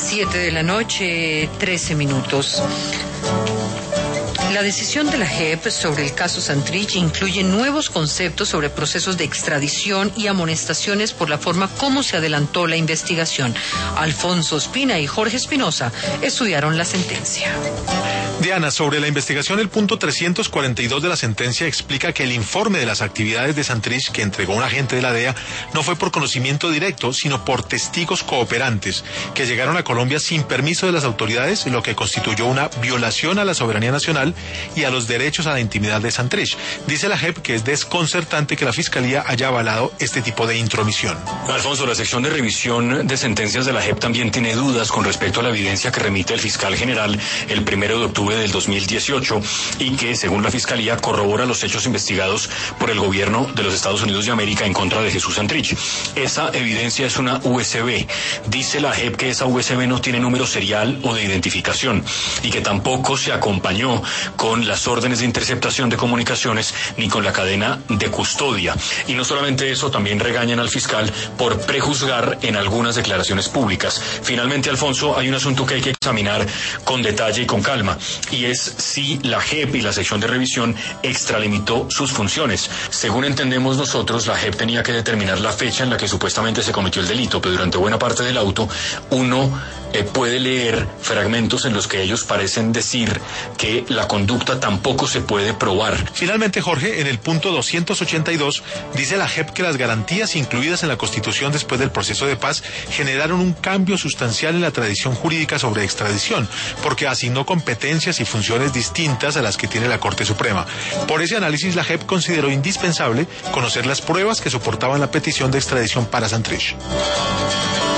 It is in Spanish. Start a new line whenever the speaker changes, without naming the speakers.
7 de la noche, 13 minutos. La decisión de la JEP sobre el caso Santrich incluye nuevos conceptos sobre procesos de extradición y amonestaciones por la forma como se adelantó la investigación. Alfonso Espina y Jorge Espinosa estudiaron la sentencia.
Diana, sobre la investigación, el punto 342 de la sentencia explica que el informe de las actividades de Santrich que entregó un agente de la DEA no fue por conocimiento directo, sino por testigos cooperantes que llegaron a Colombia sin permiso de las autoridades, lo que constituyó una violación a la soberanía nacional y a los derechos a la intimidad de Santrich. Dice la JEP que es desconcertante que la Fiscalía haya avalado este tipo de intromisión.
Alfonso, la sección de revisión de sentencias de la JEP también tiene dudas con respecto a la evidencia que remite el fiscal general el 1 de octubre del 2018 y que, según la Fiscalía, corrobora los hechos investigados por el gobierno de los Estados Unidos de América en contra de Jesús Santrich. Esa evidencia es una USB. Dice la JEP que esa USB no tiene número serial o de identificación y que tampoco se acompañó con las órdenes de interceptación de comunicaciones ni con la cadena de custodia. Y no solamente eso, también regañan al fiscal por prejuzgar en algunas declaraciones públicas. Finalmente, Alfonso, hay un asunto que hay que examinar con detalle y con calma, y es si la JEP y la sección de revisión extralimitó sus funciones. Según entendemos nosotros, la JEP tenía que determinar la fecha en la que supuestamente se cometió el delito, pero durante buena parte del auto uno puede leer fragmentos en los que ellos parecen decir que la conducta tampoco se puede probar.
Finalmente, Jorge, en el punto 282 dice la JEP que las garantías incluidas en la Constitución después del proceso de paz generaron un cambio sustancial en la tradición jurídica sobre extradición, porque asignó competencias y funciones distintas a las que tiene la Corte Suprema. Por ese análisis, la JEP consideró indispensable conocer las pruebas que soportaban la petición de extradición para Santrich.